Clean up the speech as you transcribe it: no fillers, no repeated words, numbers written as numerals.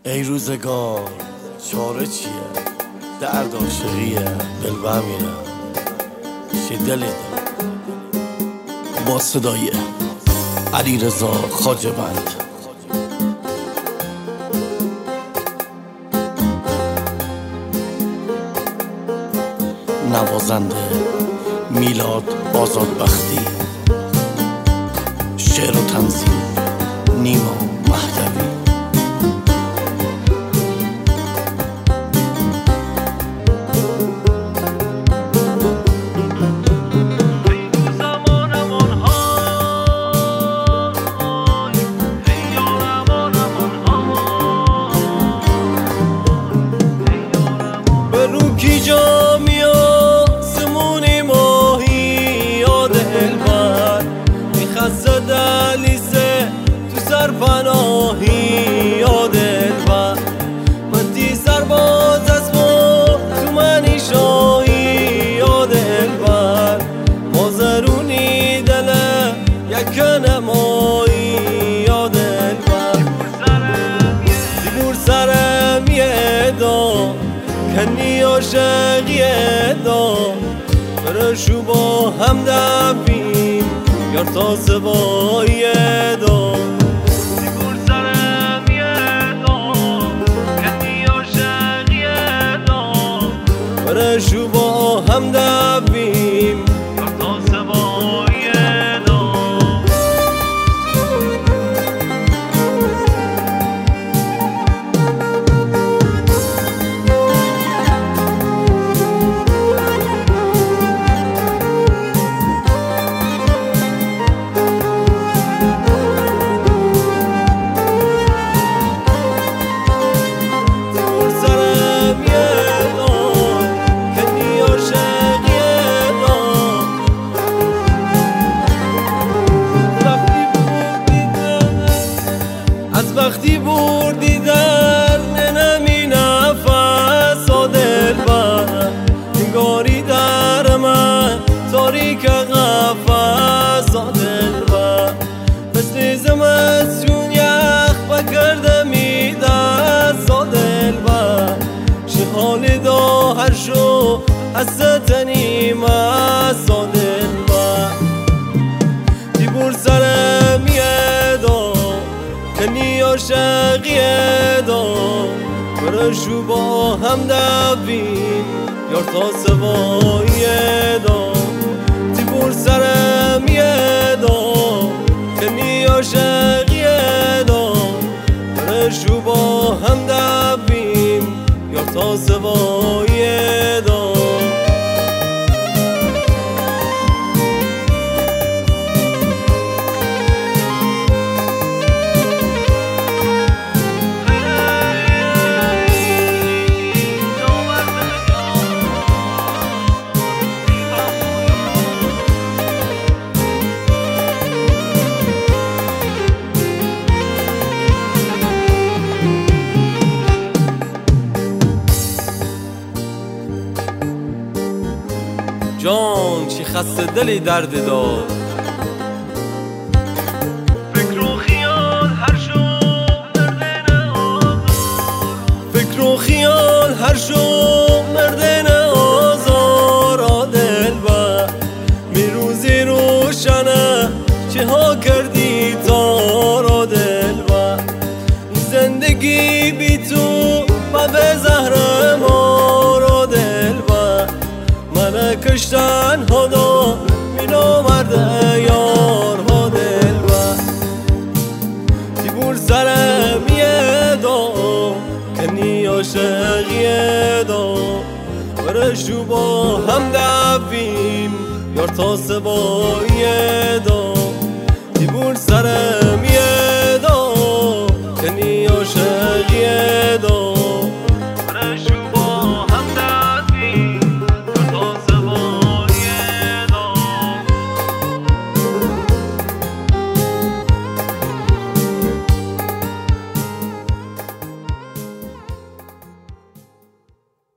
ای روزگار چاره چیه؟ درد عاشقیه دلبر میره چه دلی دار با صدای علیرضا خواجه‌بند نوازنده میلاد آزادبختی شعر و تنظیم نیما مهدوی جا میاد سمونی ماهی یا دلبر میخسته دلیسه تو سرپناهی یا دلبر من تی سرباز اسمو تو منی شاهی یا دلبر مازرونی دله یک نمایی یا دلبر دیبور سرم یه دا کنی عاشقیه دا برشو با هم دبیم یار تا سوایی دا دیگور سرم یه دا کنی عاشقیه دا برشو با هم دبیم یار تا سوایی دا وقتی بردی در نمی نفس و دلبر نگاری در من تاریک قفس و دلبر مثل زمستون یخ بکردمی دست و دلبر شحال دا هر شو حستنی مست و دلبر دیبور سرم یه دا کنی عاشقیه دا برشو با هم دویم یار تا سوایی دا دیبور سرم یه دا کنی عاشقیه دا برشو با هم دویم یار تا سوایی دا جان چی خسته دلی درد داد فکر و خیال هر شو مردن آزار فکر و خیال هر شو مردن آزار دلبر می روزی روشنه چه ها کردی تارا دلبر زندگی بی تو و به زهر مارا دلبر من کشتن هدا مینا مرده یار ها دلبر دیبور سرم یه دا کنی عاشقیه دا برشو با هم دویم یار تا سوایی دا دیبور سرم